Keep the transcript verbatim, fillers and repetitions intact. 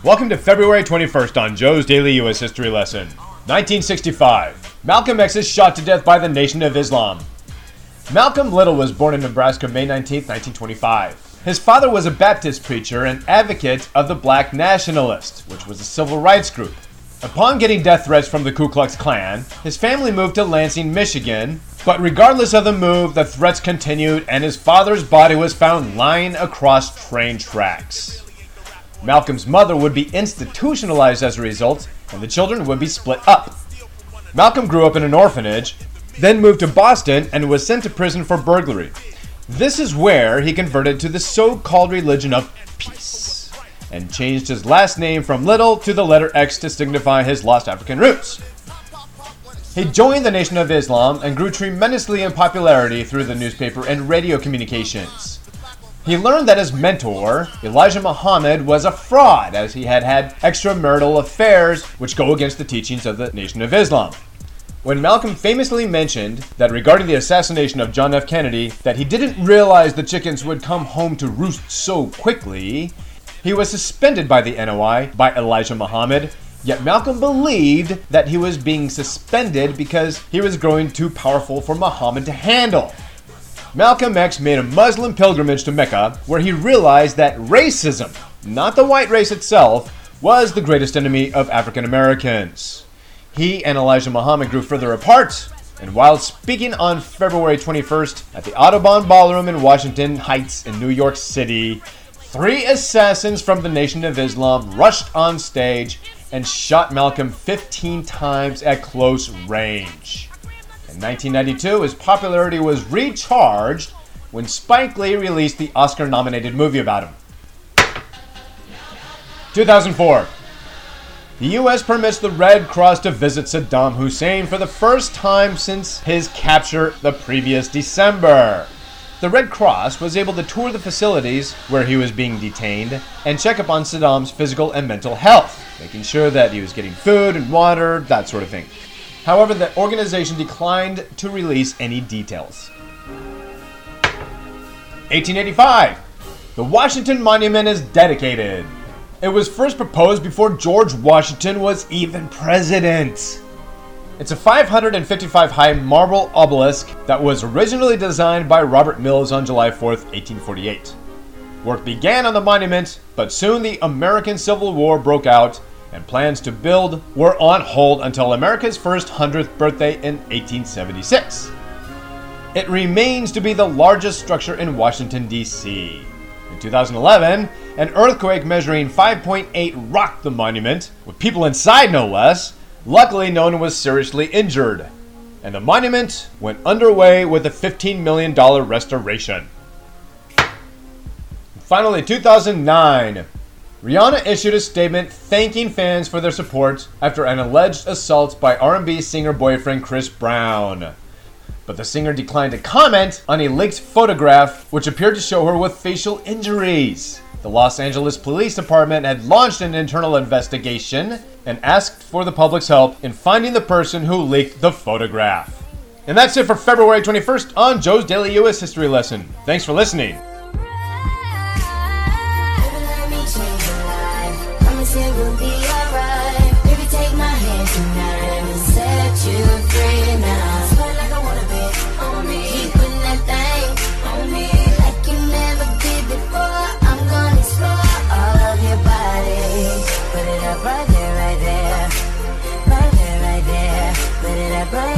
Welcome to February twenty-first on Joe's Daily U S History Lesson. nineteen sixty-five. Malcolm X is shot to death by the Nation of Islam. Malcolm Little was born in Nebraska May nineteenth, nineteen twenty-five. His father was a Baptist preacher and advocate of the Black Nationalists, which was a civil rights group. Upon getting death threats from the Ku Klux Klan, his family moved to Lansing, Michigan, but regardless of the move, the threats continued and his father's body was found lying across train tracks. Malcolm's mother would be institutionalized as a result, and the children would be split up. Malcolm grew up in an orphanage, then moved to Boston and was sent to prison for burglary. This is where he converted to the so-called religion of peace, and changed his last name from Little to the letter X to signify his lost African roots. He joined the Nation of Islam and grew tremendously in popularity through the newspaper and radio communications. He learned that his mentor, Elijah Muhammad, was a fraud, as he had had extramarital affairs which go against the teachings of the Nation of Islam. When Malcolm famously mentioned that regarding the assassination of John F. Kennedy, that he didn't realize the chickens would come home to roost so quickly, he was suspended by the N O I by Elijah Muhammad, yet Malcolm believed that he was being suspended because he was growing too powerful for Muhammad to handle. Malcolm X made a Muslim pilgrimage to Mecca, where he realized that racism, not the white race itself, was the greatest enemy of African Americans. He and Elijah Muhammad grew further apart, and while speaking on February twenty-first at the Audubon Ballroom in Washington Heights in New York City, three assassins from the Nation of Islam rushed on stage and shot Malcolm fifteen times at close range. In nineteen ninety-two, his popularity was recharged when Spike Lee released the Oscar-nominated movie about him. two thousand four. The U S permits the Red Cross to visit Saddam Hussein for the first time since his capture the previous December. The Red Cross was able to tour the facilities where he was being detained and check up on Saddam's physical and mental health, making sure that he was getting food and water, that sort of thing. However, the organization declined to release any details. eighteen eighty-five. The Washington Monument is dedicated. It was first proposed before George Washington was even president. It's a five hundred fifty-five high marble obelisk that was originally designed by Robert Mills on July fourth, eighteen forty-eight. Work began on the monument, but soon the American Civil War broke out and plans to build were on hold until America's first hundredth birthday in eighteen seventy-six. It remains to be the largest structure in Washington, D C In two thousand eleven, an earthquake measuring five point eight rocked the monument, with people inside no less. Luckily, no one was seriously injured, and the monument went underway with a fifteen million dollars restoration. Finally, two thousand nine. Rihanna issued a statement thanking fans for their support after an alleged assault by R and B singer boyfriend Chris Brown. But the singer declined to comment on a leaked photograph which appeared to show her with facial injuries. The Los Angeles Police Department had launched an internal investigation and asked for the public's help in finding the person who leaked the photograph. And that's it for February twenty-first on Joe's Daily U S History Lesson. Thanks for listening. It will be alright. Baby, take my hand tonight and set you free now. Swear like I wanna be on me. Keep putting that thing on me like you never did before. I'm gonna explore all of your body. Put it up right there, right there, right there, right there. Put it up right